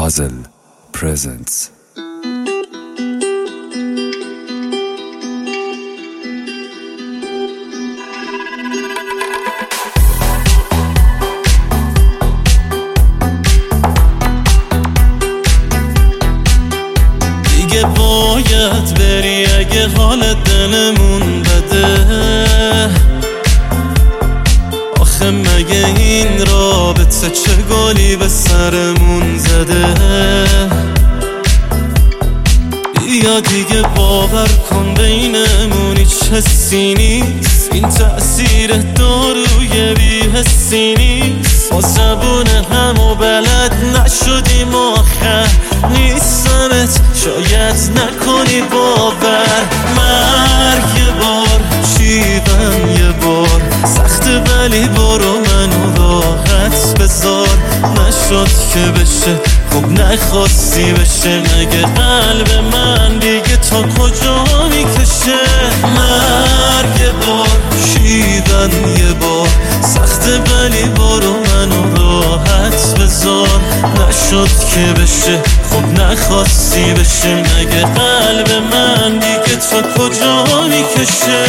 Puzzle presents. دیگه باید بری اگه حال دلمون بده. آخه مگه این رابطه چه گلی به سرمون زده؟ یا دیگه باور کن بینمون هیچ حسی نیست، این تأثیر داروی بی‌حسی نیست. با زبون همو بلد نشدیم آخر نیستمت شاید نکنی باور. مرگ یه بار شیون یه بار سخته ولی برو منو راحت بذار. نشد که بشه خب نخواستی بشه، مگه قلب من دیگه تا کجا میکشه؟ مرگ یه بار شیون یه بار سخته ولی برو منو راحت بذار. نشد که بشه خب نخواستی بشه، مگه قلب من دیگه تا کجا میکشه؟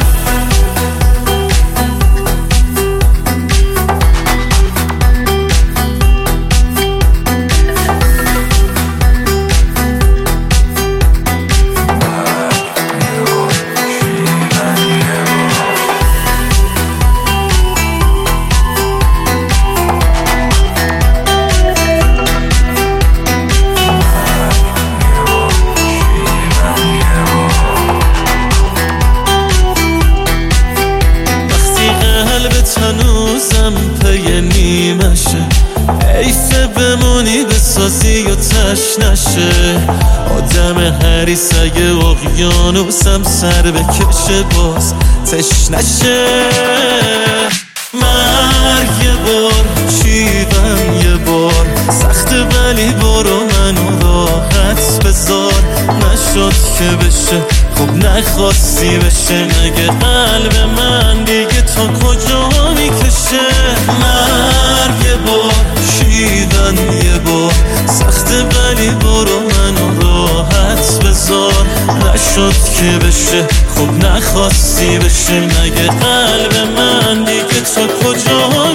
هنوزم پی نیمشه، حیفه بمونی بسازی و تش نشه. آدم حریص اگه اقیانوسم سر بکشه باز تش نشه. مرگ یه بار شیون یه بار سخته ولی برو منو راحت بذار. نشد که بشه خب نخواستی بشه، مگه قلب من دیگه تا کجا میکشه؟ مرگ یه بار شیون یه بار سخته ولی برو منو راحت بذار. نشد که بشه خب نخواستی بشه، مگه قلب من دیگه تا کجا